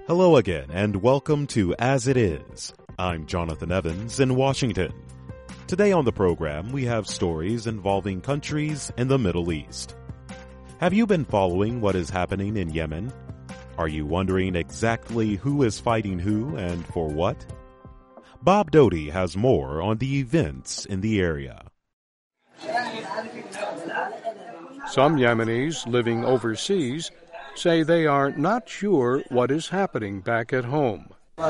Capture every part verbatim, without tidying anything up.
Hello again, and welcome to As It Is. I'm Jonathan Evans in Washington. Today on the program, we have stories involving countries in the Middle East. Have you been following what is happening in Yemen? Are you wondering exactly who is fighting who and for what? Bob Doty has more on the events in the area. Some Yemenis living overseas say they are not sure what is happening back at home.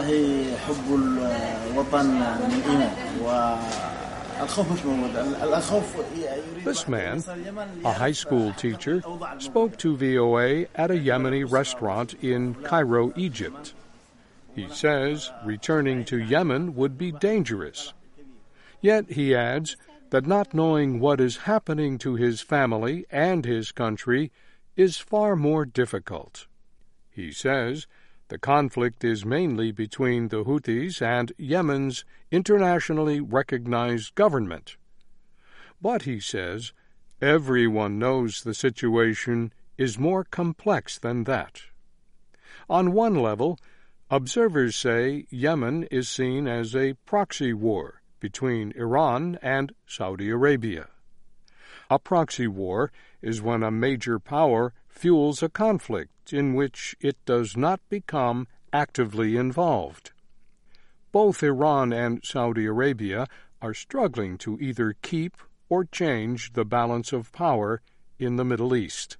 This man, a high school teacher, spoke to V O A at a Yemeni restaurant in Cairo, Egypt. He says returning to Yemen would be dangerous. Yet, he adds, that not knowing what is happening to his family and his country is far more difficult. He says the conflict is mainly between the Houthis and Yemen's internationally recognized government. But, he says, everyone knows the situation is more complex than that. On one level, observers say Yemen is seen as a proxy war between Iran and Saudi Arabia. A proxy war is when a major power fuels a conflict in which it does not become actively involved. Both Iran and Saudi Arabia are struggling to either keep or change the balance of power in the Middle East.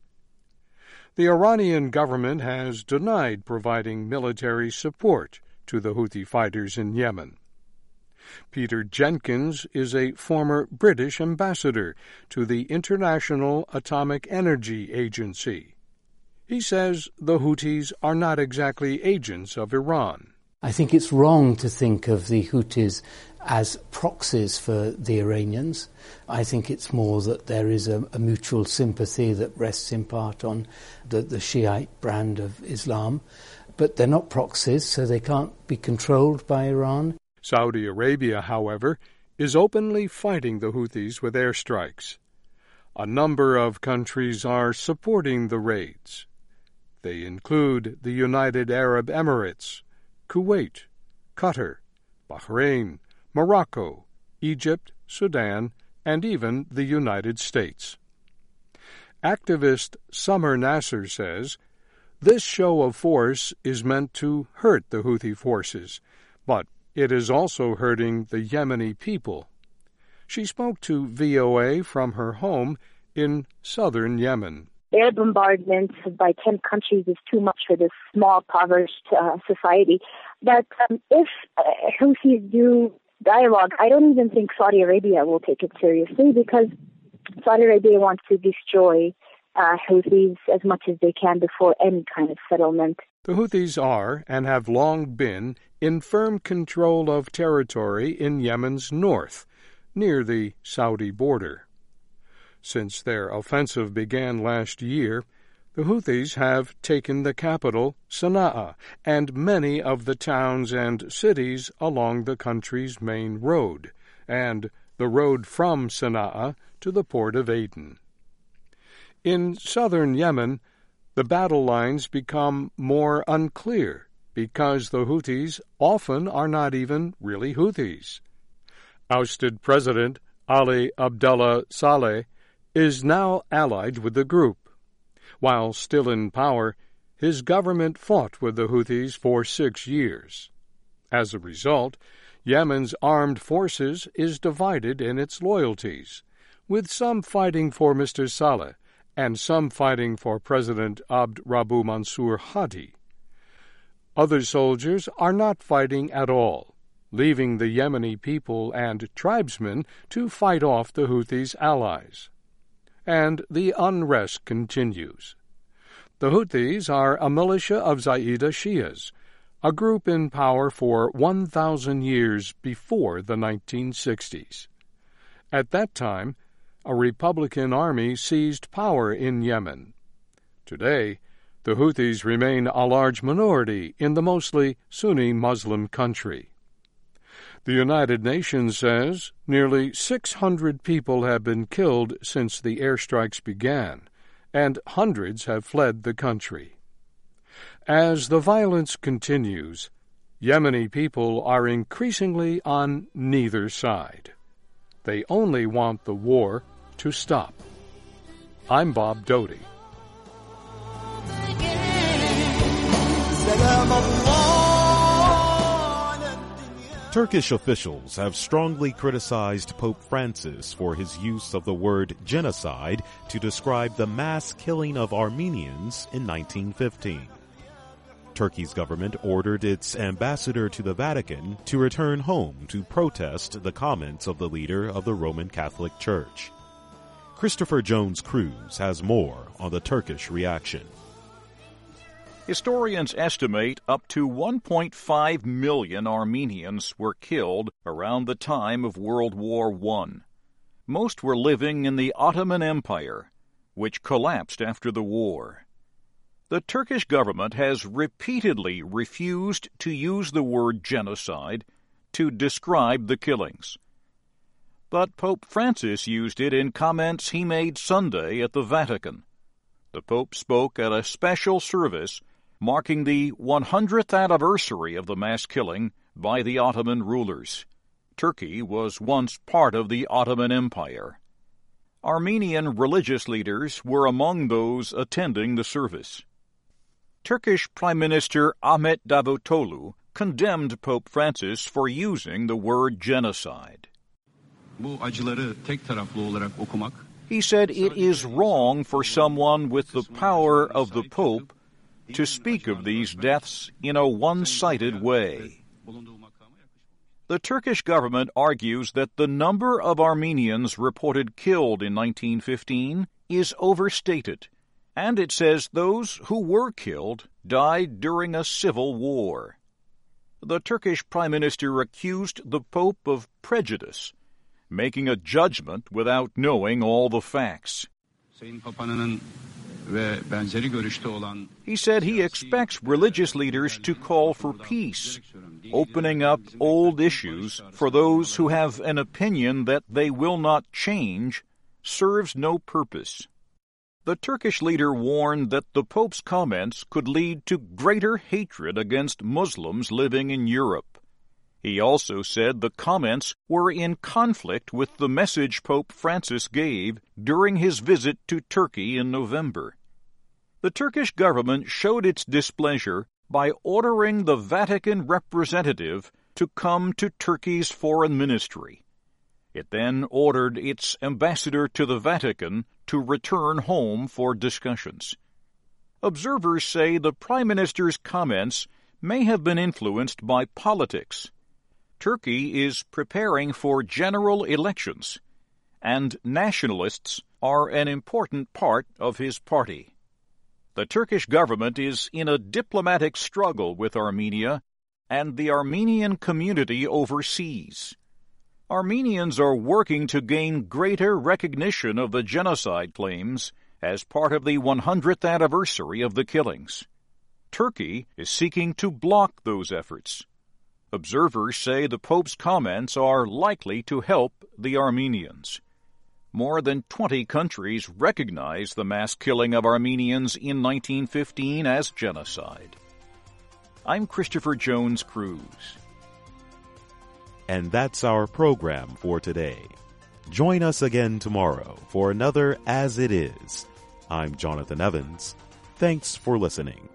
The Iranian government has denied providing military support to the Houthi fighters in Yemen. Peter Jenkins is a former British ambassador to the International Atomic Energy Agency. He says the Houthis are not exactly agents of Iran. I think it's wrong to think of the Houthis as proxies for the Iranians. I think it's more that there is a, a mutual sympathy that rests in part on the, the Shiite brand of Islam. But they're not proxies, so they can't be controlled by Iran. Saudi Arabia, however, is openly fighting the Houthis with airstrikes. A number of countries are supporting the raids. They include the United Arab Emirates, Kuwait, Qatar, Bahrain, Morocco, Egypt, Sudan, and even the United States. Activist Summer Nasser says, this show of force is meant to hurt the Houthi forces, but it is also hurting the Yemeni people. She spoke to V O A from her home in southern Yemen. Air bombardment by ten countries is too much for this small, impoverished uh, society. But um, if uh, Houthis do dialogue, I don't even think Saudi Arabia will take it seriously, because Saudi Arabia wants to destroy uh, Houthis as much as they can before any kind of settlement. The Houthis are, and have long been, in firm control of territory in Yemen's north, near the Saudi border. Since their offensive began last year, the Houthis have taken the capital, Sana'a, and many of the towns and cities along the country's main road, and the road from Sana'a to the port of Aden. In southern Yemen, the battle lines become more unclear because the Houthis often are not even really Houthis. Ousted President Ali Abdullah Saleh is now allied with the group. While still in power, his government fought with the Houthis for six years. As a result, Yemen's armed forces is divided in its loyalties, with some fighting for Mister Saleh and some fighting for President Abd Rabbu Mansur Hadi. Other soldiers are not fighting at all, leaving the Yemeni people and tribesmen to fight off the Houthis' allies. And the unrest continues. The Houthis are a militia of Zaida Shias, a group in power for one thousand years before the nineteen sixties. At that time, a Republican army seized power in Yemen. Today, the Houthis remain a large minority in the mostly Sunni Muslim country. The United Nations says nearly six hundred people have been killed since the airstrikes began, and hundreds have fled the country. As the violence continues, Yemeni people are increasingly on neither side. They only want the war to stop. I'm Bob Doty. Turkish officials have strongly criticized Pope Francis for his use of the word genocide to describe the mass killing of Armenians in nineteen fifteen. Turkey's government ordered its ambassador to the Vatican to return home to protest the comments of the leader of the Roman Catholic Church. Christopher Jones Cruz has more on the Turkish reaction. Historians estimate up to one point five million Armenians were killed around the time of World War One. Most were living in the Ottoman Empire, which collapsed after the war. The Turkish government has repeatedly refused to use the word genocide to describe the killings. But Pope Francis used it in comments he made Sunday at the Vatican. The Pope spoke at a special service marking the one hundredth anniversary of the mass killing by the Ottoman rulers. Turkey was once part of the Ottoman Empire. Armenian religious leaders were among those attending the service. Turkish Prime Minister Ahmet Davutoglu condemned Pope Francis for using the word genocide. He said it is wrong for someone with the power of the Pope to speak of these deaths in a one-sided way. The Turkish government argues that the number of Armenians reported killed in nineteen fifteen is overstated, and it says those who were killed died during a civil war. The Turkish Prime Minister accused the Pope of prejudice, making a judgment without knowing all the facts. He said he expects religious leaders to call for peace, opening up old issues for those who have an opinion that they will not change serves no purpose. The Turkish leader warned that the Pope's comments could lead to greater hatred against Muslims living in Europe. He also said the comments were in conflict with the message Pope Francis gave during his visit to Turkey in November. The Turkish government showed its displeasure by ordering the Vatican representative to come to Turkey's foreign ministry. It then ordered its ambassador to the Vatican to return home for discussions. Observers say the Prime Minister's comments may have been influenced by politics. Turkey is preparing for general elections, and nationalists are an important part of his party. The Turkish government is in a diplomatic struggle with Armenia and the Armenian community overseas. Armenians are working to gain greater recognition of the genocide claims as part of the one hundredth anniversary of the killings. Turkey is seeking to block those efforts. Observers say the Pope's comments are likely to help the Armenians. More than twenty countries recognize the mass killing of Armenians in nineteen fifteen as genocide. I'm Christopher Jones Cruz. And that's our program for today. Join us again tomorrow for another As It Is. I'm Jonathan Evans. Thanks for listening.